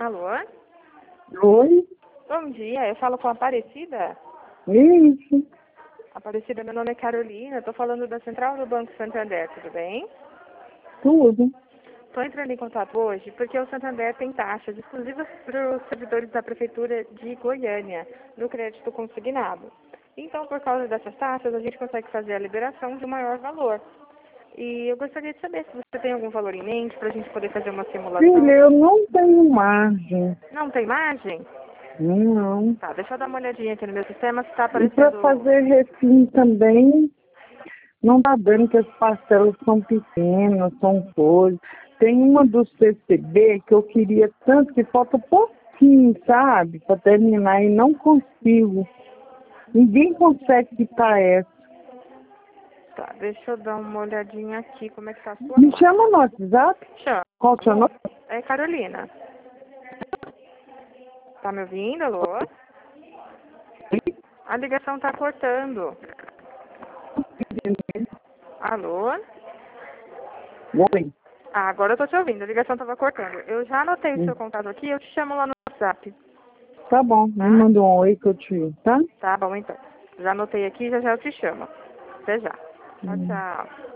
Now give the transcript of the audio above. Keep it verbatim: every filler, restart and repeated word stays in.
Alô? Oi? Bom dia, eu falo com a Aparecida. Isso, Aparecida, meu nome é Carolina, estou falando da Central do Banco Santander, tudo bem? tudo. Estou entrando em contato hoje porque o Santander tem taxas exclusivas para os servidores da Prefeitura de Goiânia, no crédito consignado. Então, por causa dessas taxas, a gente consegue fazer a liberação de um maior valor. E eu gostaria de saber se você tem algum valor em mente para a gente poder fazer uma simulação. Filha, eu não tenho margem. Não tem margem? Não. Tá, deixa eu dar uma olhadinha aqui no meu sistema se está E para aparecendo... fazer refim também, não tá dando que as parcelas são pequenas, são coisas. Tem uma do C C B que eu queria tanto que falta pouquinho, sabe? Para terminar e não consigo. Ninguém consegue quitar essa. Tá, deixa eu dar uma olhadinha aqui como é que tá a sua Me conta. chama no WhatsApp. Chama. Qual o seu nome? É Carolina. Tá me ouvindo, alô? A ligação tá cortando. Alô? Oi. Ah, agora eu tô te ouvindo, a ligação tava cortando. Eu já anotei o seu contato aqui, eu te chamo lá no WhatsApp. Tá bom, me manda um oi que eu te... Tá? Tá bom, então. Já anotei aqui, já já eu te chamo. Até já. Tchau, tchau.